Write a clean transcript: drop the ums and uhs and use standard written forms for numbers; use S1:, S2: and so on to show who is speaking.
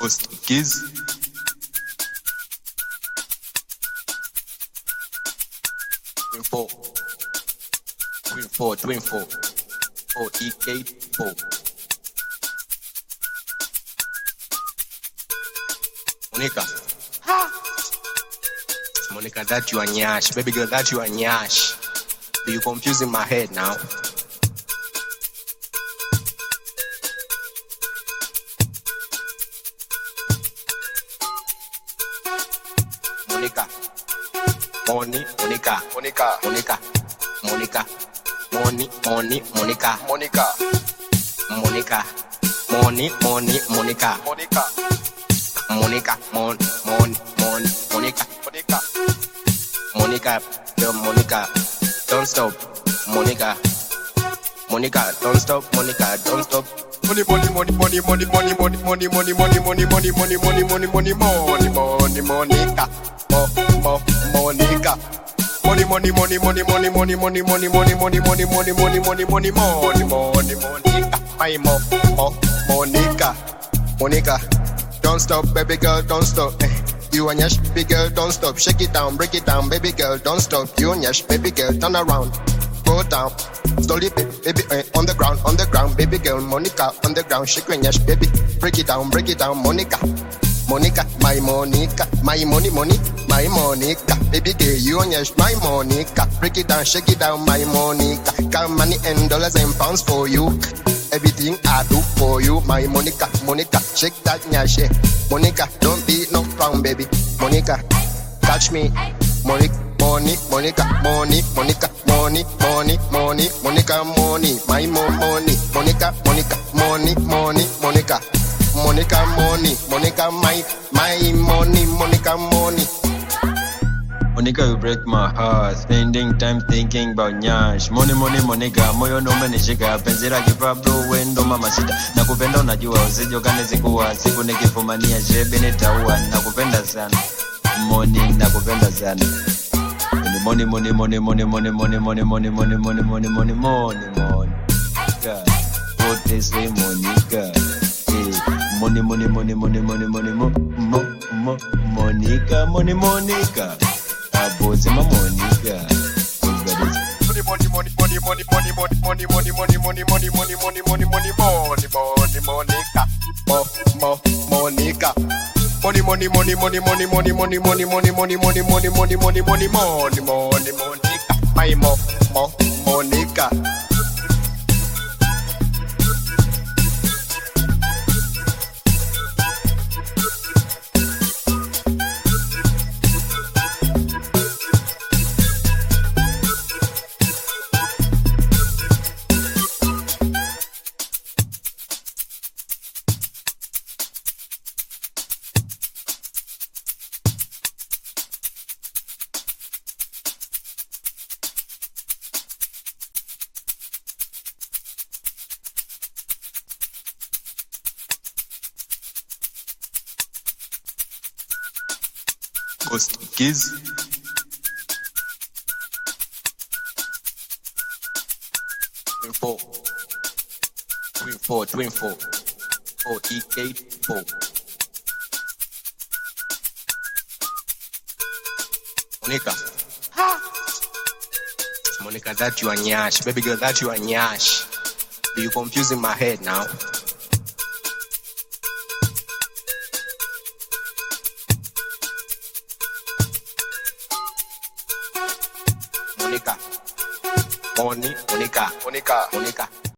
S1: Ghost Kids. Twin 4. Oh, EK4. Monica. Monica, that you are nyash. Baby girl, that you are nyash. You confusing my head now. Monica. Monica. Monica, don't stop. Monica, don't stop. Monica, don't stop. Money, Monica. Monica, don't stop, baby girl, don't stop. You and yash, baby girl, don't stop. Shake it down, break it down, baby girl, don't stop. You and yash, baby girl, turn around, go down, slowly, baby, on the ground, baby girl, Monica, on the ground, shake your yash, baby, break it down, Monica, my Monica, my money, my Monica, baby girl, you and yash, my Monica, break it down, shake it down, my Monica, got money and dollars and pounds for you. Everything I do for you, my Monica, shake that nyash, Monica, don't be no clown, baby, Monica, catch me, Monica, money, my money, Monica, money, my money.
S2: Monica, you break my heart. Spending time thinking about nyash. Money, Monica. Moyo no menishika. Penzi la kipablo wendo mama sita. Nakupenda unajua usije ukanizingua. Siku nikifumania jebe nitaua. Nakupenda sana. Money, nakupenda sana. Money. God. What they say, Monica. Hey. Money. Monica. Aboze ma Monica.
S1: Monica. Ghost Kids. Twin 4. Oh, EK4. Monica. Monica, that you are nyash. Baby girl, that you are nyash. You confusing my head now. Monica.